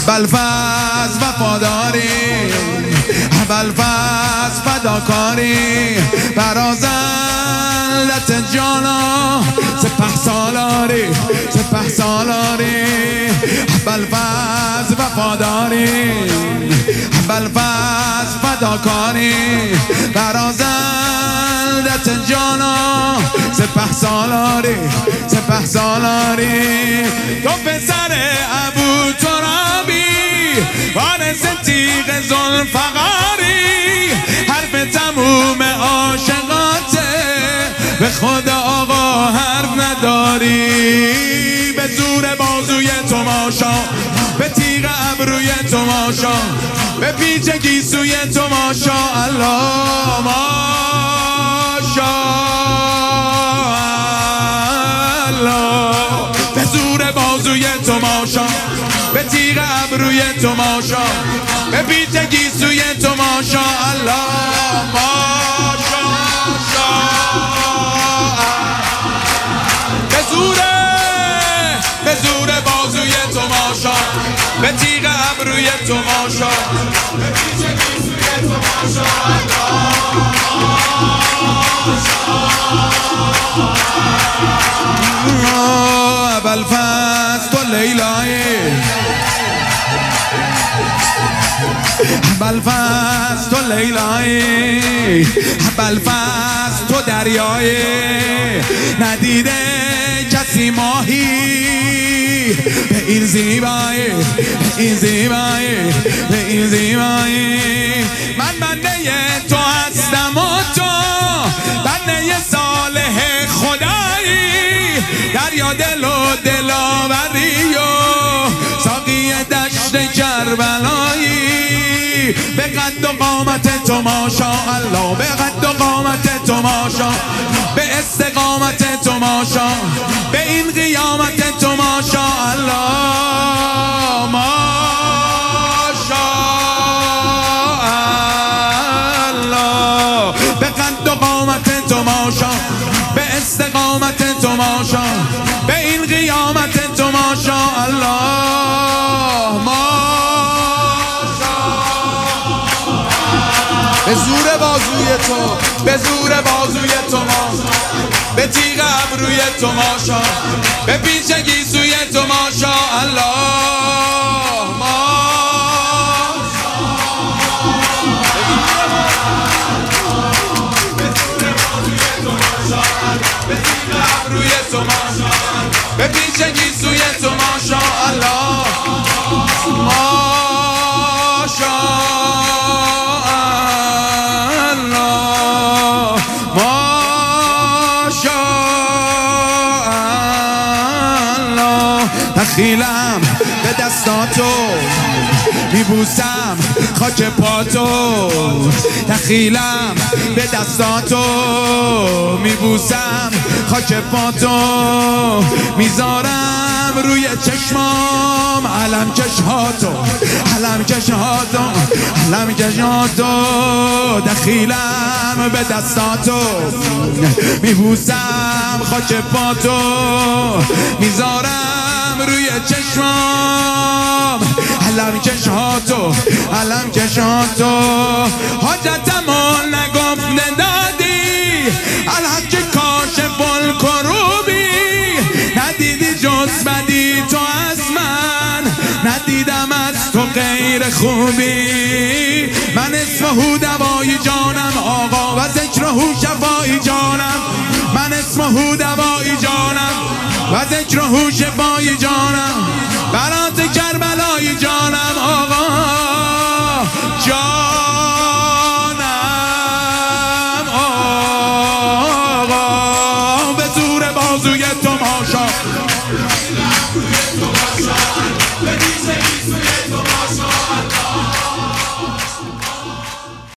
ابوالفضل وفاداری، ابوالفضل فداکاری، برازلت جانا سپهسالاری، سپهسالاری. ابوالفضل وفاداری، ابوالفضل فداکاری، برازلت جانا سپهسالاری، سپهسالاری. تو پسر ابو ترابی، وارث تیغ ذوالفقاری، حرف تموم عاشقاته، به خدا آقا حرف نداری. به زور بازوی تماشا، به تیغ ابروی تماشا، به پیچ گیسوی تماشا. الله ماشاءالله. به زور بازوی تماشا، به تیغ ابروی تماشا، به پیچ گیسوی تماشا. الله ماشاءالله. به زور بازوی تماشا، به تیغ ابروی تماشا، به پیچ گیسوی تماشا. ابوالفضل تو لیلایی، ابوالفضل تو لیلایی، ابوالفضل تو دریایی، ندیده کسی ماهی به این زیبایی، به این زیبایی، به این زیبایی. من بنده تو هستم و تو بنده صالح خدایی، دریا دل و دلاوری و ساقی دشت کربلایی. به قد و قامت تو ماشاءالله، به قد و قامت تو ماشا، به استقامت تو ماشا، به این قیامت تو ماشاءالله. ماشاءالله. به قد و قامت تو ماشا، به استقامت تو ماشا، به این قیامت تو ماشاءالله. به زور بازوی تو، به زور بازوی تو ماشا، به تیغ ابروی تو ماشا، به پیچ گیسوی تو ماشاءالله. به تیغ ابروی تو ماشا، به پیچ گیسوی تو ماشاءالله. دخیلم به دستاتو، میبوسم خاک پاتو. دخیلم به دستاتو، میبوسم خاک پاتو. میذارم روی چشمام علم کشهاتو، علم کشهاتو، علم کشهاتو. دخیلم به دستاتو، میبوسم خاک پاتو. میذارم روی چشمام علم کشهاتو، علم کشهاتو. حاجتمو نگفته دادی، الحق کاشف الکروبی. ندیدی جز بدی تو از من، ندیدم از تو غیر خوبی. من اسمه دوای جانم آقا و ذکره شفای جانم. من اسمه دوای جانم و ذکره شفای جانم. برات کربلای جانم آقا جانم آقا. به زور بازوی تو ماشا،